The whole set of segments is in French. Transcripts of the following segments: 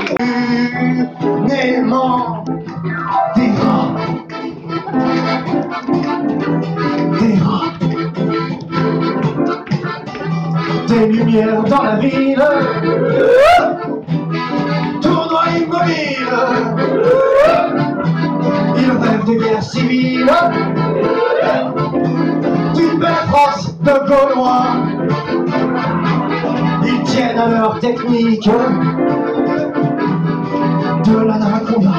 Nément des rats, des lumières dans la ville, tournoi immobile, ils rêvent de guerre civile, d'une belle France de Gaulois. Ils tiennent à leur technique de l'anaconda.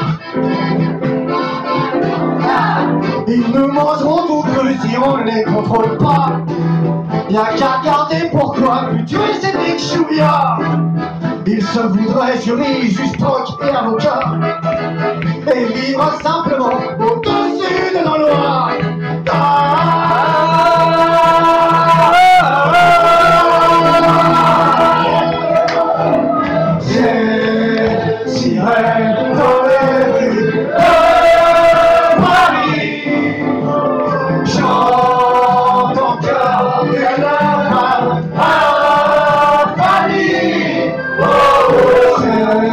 Ils nous mangeront tout cru si on ne les contrôle pas. Y'a qu'à regarder pourquoi futur Cédric Chouviat. Il se voudrait jury, juge, proc et avocat, et vivre simplement au-dessus de nos lois. J'ai sirène dans les rues de Paris, chante encore une femme à Fanny. Oh,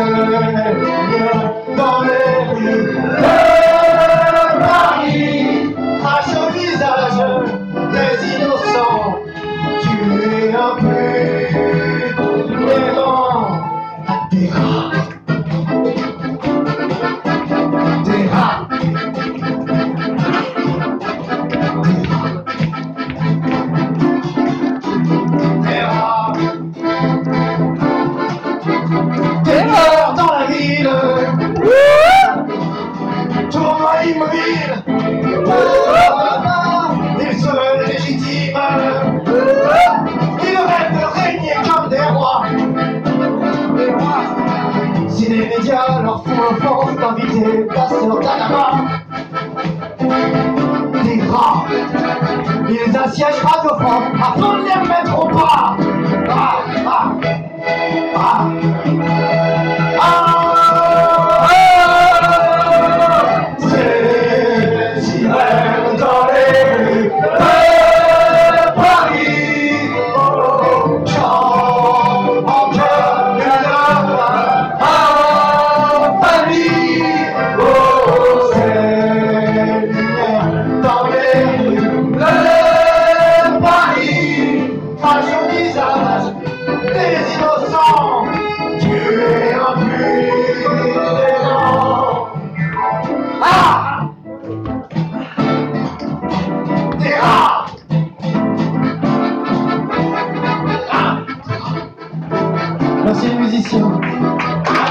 dans les rues de Paris, crache au visage des innocents, tués impunément. Des rats, des rats, des rats, des morts dans la ville, tournoi immobile, ils se veulent légitimes, ils rêvent de régner comme des rois. Si les médias leur font offense d'inviter la sœur d'Anama, des rats, ils assiègent Radio France afin de les mettre au pas. Ah, ah, ah, ah, c'est sirène dans les rues de Paris, chante en chœur une femme à Fanny. Oh, c'est lumière dans les rues de Paris, crache au visage des innocents, tués impunément. Ah! Des rats! Ah! Merci les musiciens.